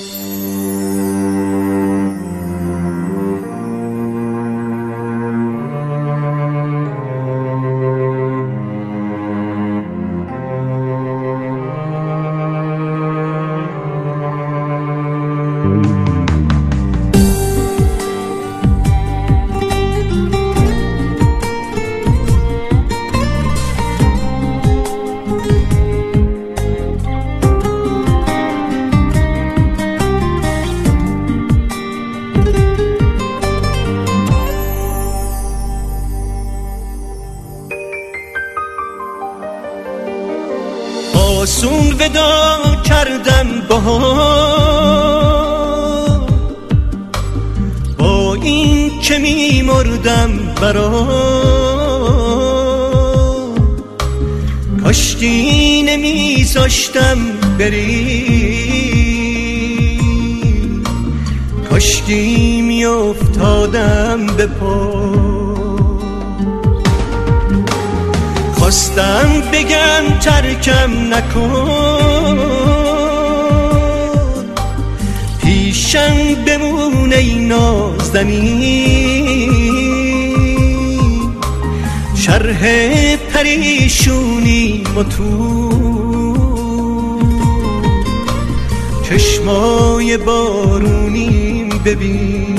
آسون ودا کردم با این که می مردم برا، کاشکی نمی زاشتم بری، کاشکی می افتادم به پا. خواستم بگم ترکم نکن، پیشم بمون ای نازنین، شرح پریشونی تو چشمای بارونیم ببین.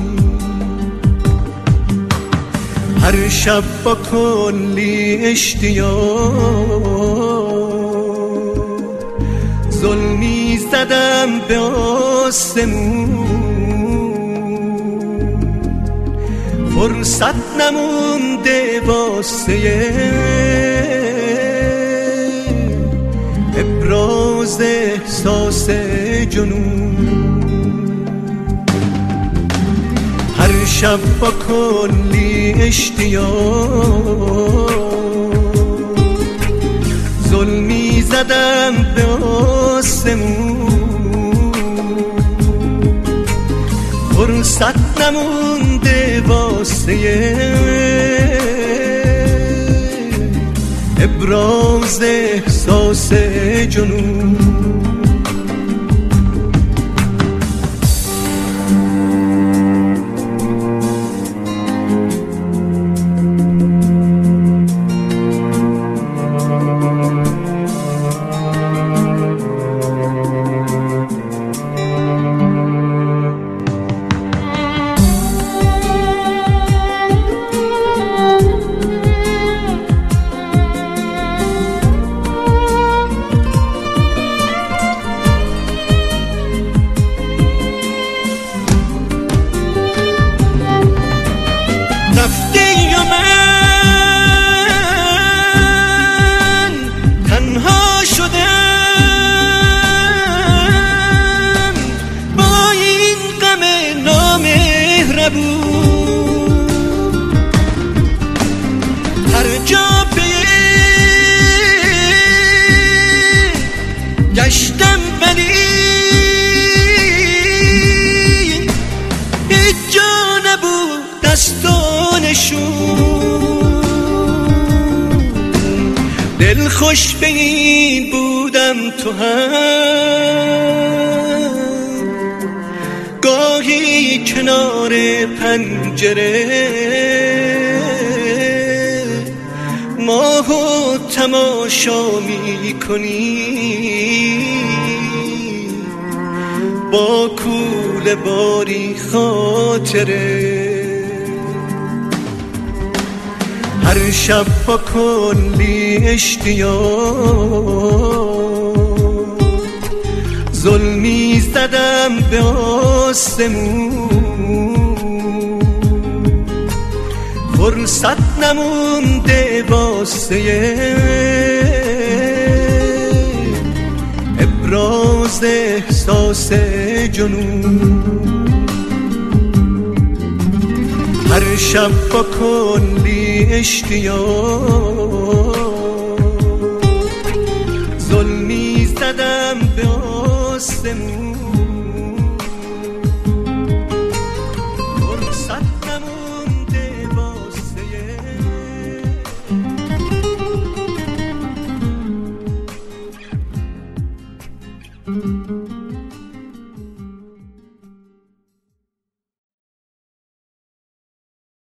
هر شب با کلی اشتیاق ظلمی زدم به آسمون، فرصت نمونده واسه ابراز احساس جنون. هر شب با کلی اشتیاق ظلمی زدم به آسمون، فرصت نمونده واسه ابراز احساس جنون. رفتی و من تنها شدم با این غم نامهربون. هر جا گشتم ولی هیچ جا نبود دستانشون. دل خوش به این بودم تو هم گاهی کنار پنجره ماهو تماشا می کنی با کوله باری خاطره. هر شب با کلی اشتیاق ظلمی زدم به آسمون، فرصت نمونده واسه ابراز احساس جنون. هر شب با کلی اشتیاق ظلمی زدم به آسمون،